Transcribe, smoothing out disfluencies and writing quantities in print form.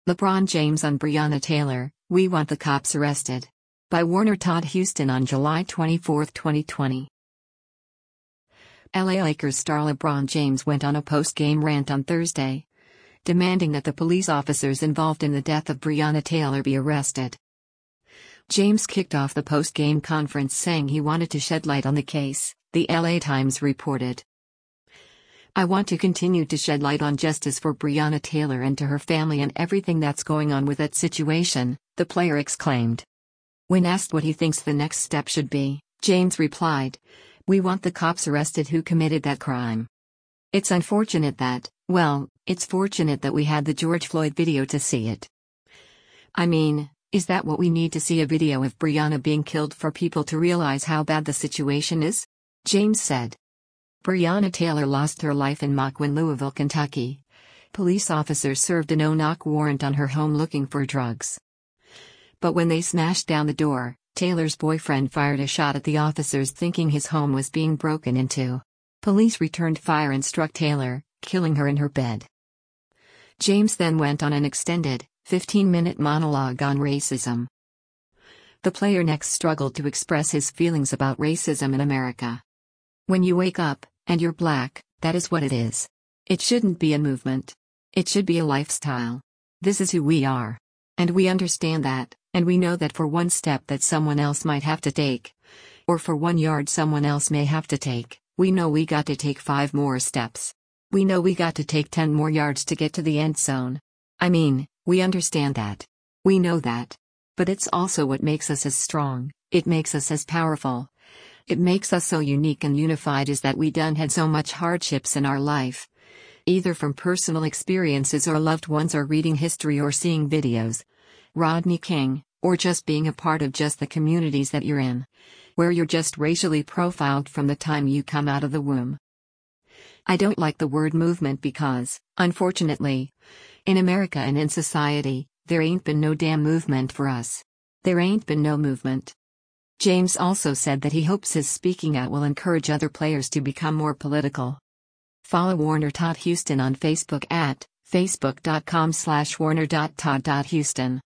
LeBron James on Breonna Taylor, "We want the cops arrested." By Warner Todd Houston on July 24, 2020. LA Lakers star LeBron James went on a post-game rant on Thursday, demanding that the police officers involved in the death of Breonna Taylor be arrested. James kicked off the post-game conference saying he wanted to shed light on the case, the LA Times reported. "I want to continue to shed light on justice for Breonna Taylor and to her family and everything that's going on with that situation," the player exclaimed. When asked what he thinks the next step should be, James replied, "We want the cops arrested who committed that crime. It's unfortunate that, well, it's fortunate that we had the George Floyd video to see it. I mean, is that what we need to see, a video of Breonna being killed for people to realize how bad the situation is?" James said. Breonna Taylor lost her life in Moquin, Louisville, Kentucky. Police officers served a no-knock warrant on her home looking for drugs. But when they smashed down the door, Taylor's boyfriend fired a shot at the officers thinking his home was being broken into. Police returned fire and struck Taylor, killing her in her bed. James then went on an extended, 15-minute monologue on racism. The player next struggled to express his feelings about racism in America. "When you wake up, and you're black, that is what it is. It shouldn't be a movement. It should be a lifestyle. This is who we are. And we understand that, and we know that for one step that someone else might have to take, or for 1 yard someone else may have to take, we know we got to take 5 more steps. We know we got to take 10 more yards to get to the end zone. I mean, we understand that. We know that. But it's also what makes us as strong, it makes us as powerful. It makes us so unique and unified is that we done had so much hardships in our life. Either from personal experiences or loved ones or reading history or seeing videos. Rodney King, or just being a part of just the communities that you're in. Where you're just racially profiled from the time you come out of the womb. I don't like the word movement because, unfortunately, in America and in society, there ain't been no damn movement for us. There ain't been no movement." James also said that he hopes his speaking out will encourage other players to become more political. Follow Warner Todd Houston on Facebook at facebook.com/warner.todd.houston.